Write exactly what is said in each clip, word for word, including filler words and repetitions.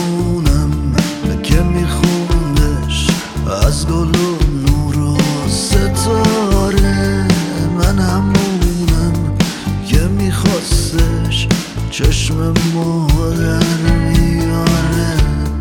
همونم که میخوندش از گل و نور و ستاره. من همونم که میخواستش چشم مادر بیاره.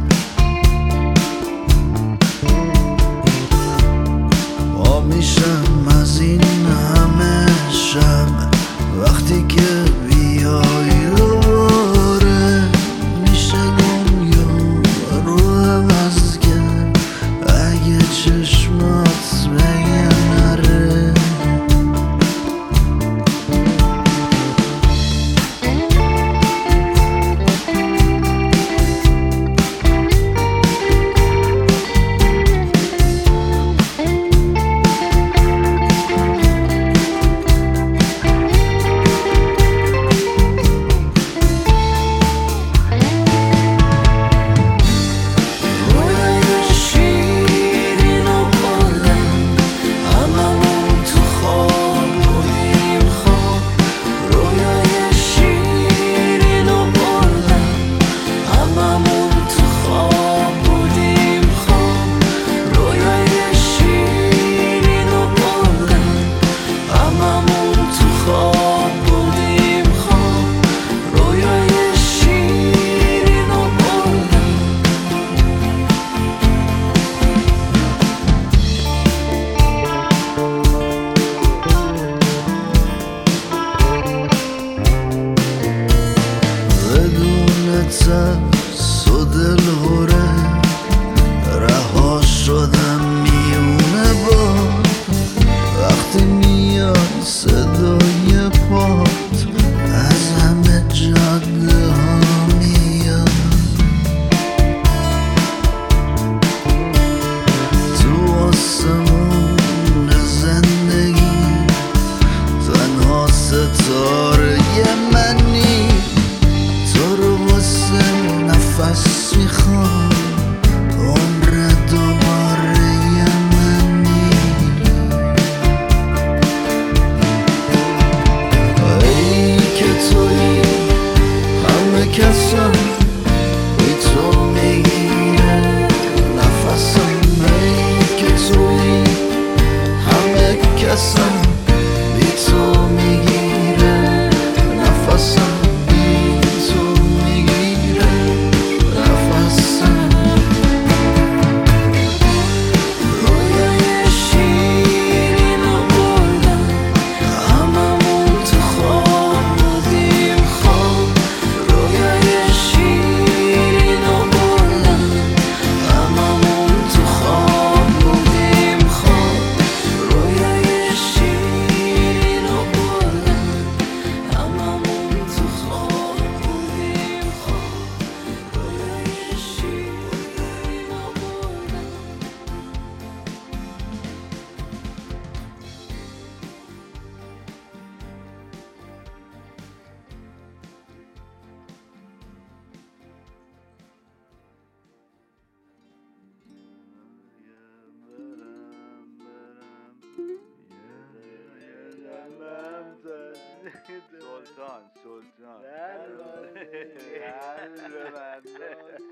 آ میشم از این همه شب وقتی که بیای دوباره. میشه دنیا رو عوض کرد اگه چشمات بگه نره. ترس و دلهوره رها شدم میونه با وقتی میاد صدای پات از همه جاده ها میاد. تو آسمون زندگی تنها ستاره منی. تو رو واسه نفس میخوام عمر دوباره منی. ای که توی همه کسم بی تو میگیره نفسم. ای که توی همه کسم بی تو میگیره نفسم. سلطان سلطان